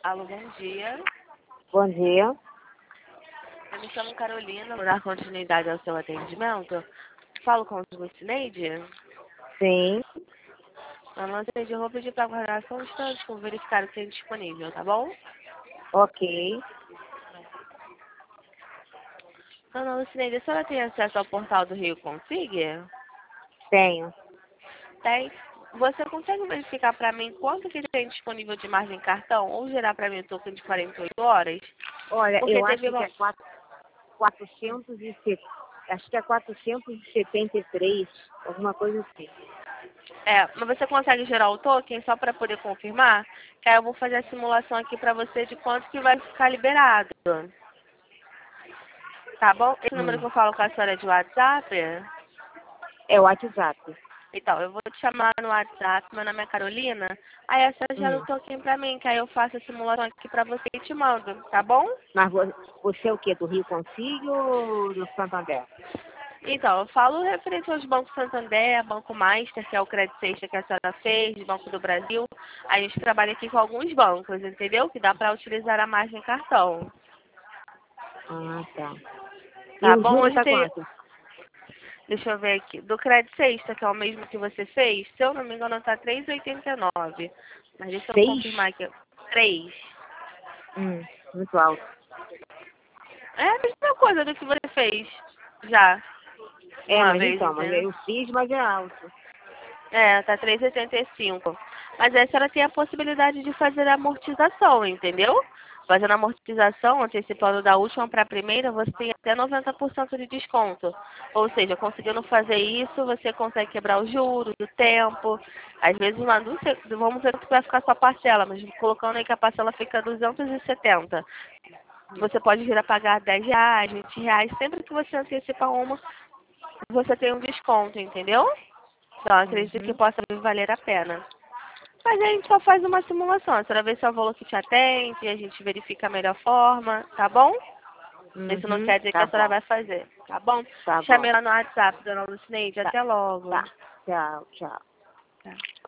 Alô, bom dia. Bom dia. Eu me chamo Carolina, vou dar continuidade ao seu atendimento. Falo com o Lucineide. Sim, Dona Lucineide, eu vou pedir para aguardar só um instante para verificar o que tem disponível, tá bom? ok. Dona Lucineide, a senhora tem acesso ao portal do Rio Config? Tenho. Tem. Você consegue verificar para mim quanto que tem disponível de margem cartão ou gerar para mim o token de 48 horas? Olha, Porque eu acho teve que uma... é 470, acho que é 473, alguma coisa assim. Mas você consegue gerar o token só para poder confirmar? Que aí eu vou fazer a simulação aqui para você de quanto que vai ficar liberado. Tá bom? Esse número que eu falo com a senhora é de WhatsApp? É o WhatsApp. Então, eu vou te chamar no WhatsApp, meu nome é Carolina. Aí a senhora gera o Hum. token pra mim, que aí eu faço a simulação aqui pra você e te mando, tá bom? Mas você é o quê? Do Rio Consigo ou do Santander? Então, eu falo referente aos bancos Santander, Banco Master, que é o Credit Sexta que a senhora fez, Banco do Brasil. A gente trabalha aqui com alguns bancos, entendeu? Que dá pra utilizar a margem cartão. Ah, tá. E Tá o bom? juro Hoje tá tem... quanto? Deixa eu ver aqui. Do Credit Sexta, que é o mesmo que você fez, se eu não me engano, tá 3,89. Mas deixa eu 6? confirmar aqui. 3. Muito alto. É a mesma coisa do que você fez já É, uma mas vez, então, mas entendeu? eu fiz, mas é alto. Tá 3,85. Mas aí a senhora tem a possibilidade de fazer a amortização, entendeu? Fazendo a amortização, antecipando da última para a primeira, você tem até 90% de desconto. Ou seja, conseguindo fazer isso, você consegue quebrar os juros, o tempo. Às vezes, vamos ver que vai ficar sua parcela, mas colocando aí que a parcela fica 270. Você pode vir a pagar R$ 10, R$ 20. Sempre que você antecipa uma, você tem um desconto, entendeu? Então, acredito que Uhum. possa valer a pena. Mas aí a gente só faz uma simulação. A senhora vê se é o valor que te atende, a gente verifica a melhor forma, tá bom? Isso não Uhum. quer dizer que Tá a senhora bom. vai fazer, tá bom? Tá Chame bom. ela no WhatsApp, dona Lucineide. Tá. Até logo. Tá. Tchau, tchau. Tá.